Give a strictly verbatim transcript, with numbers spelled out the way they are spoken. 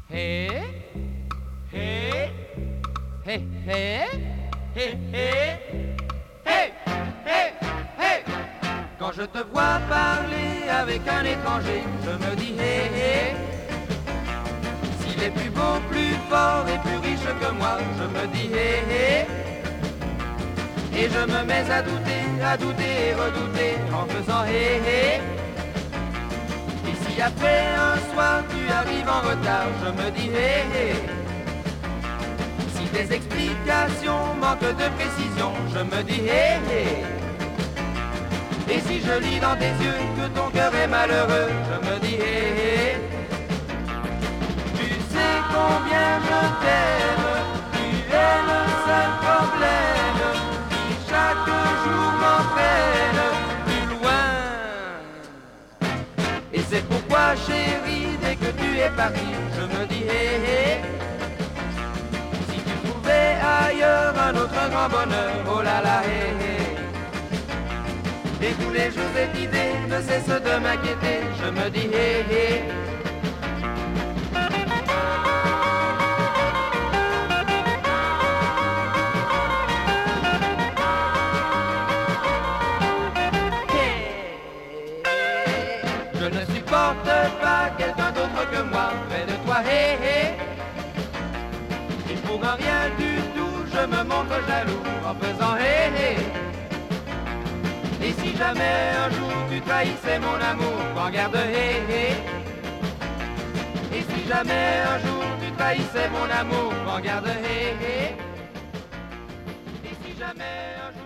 Hé, hé, hé, hé, hé, hé, hé, hé, hé. Quand je te vois parler avec un étranger, je me dis hé, hé. S'il est plus beau, plus fort et plus riche que moi, je me dis hé, hé. Et je me mets à douter, à douter et redouter en faisant hé, hé. Et si après un soir tu arrives en retard, je me dis hé, hé. Si tes explications manquent de précision, je me dis hé, hé. Et si je lis dans tes yeux que ton cœur est malheureux, je me dis hé, hé. Tu sais combien je t'aime, tu es le seul problème qui chaque jour m'entraîne plus loin. Et c'est pourquoi chérie, dès que tu es parti, je me dis hé, hé. Si tu trouvais ailleurs un autre grand bonheur, oh là là hé, hé. Et tous les jours cette idée ne cesse de m'inquiéter, je me dis hé, hé. Je ne supporte pas quelqu'un d'autre que moi près de toi, hé, hé. Et pour un rien du tout, je me montre jaloux en faisant hé, hé. Et si jamais un jour tu trahissais mon amour, prends garde, hé, hé. Et si jamais un jour tu trahissais mon amour, prends garde, hé, hé. Et si jamais un jour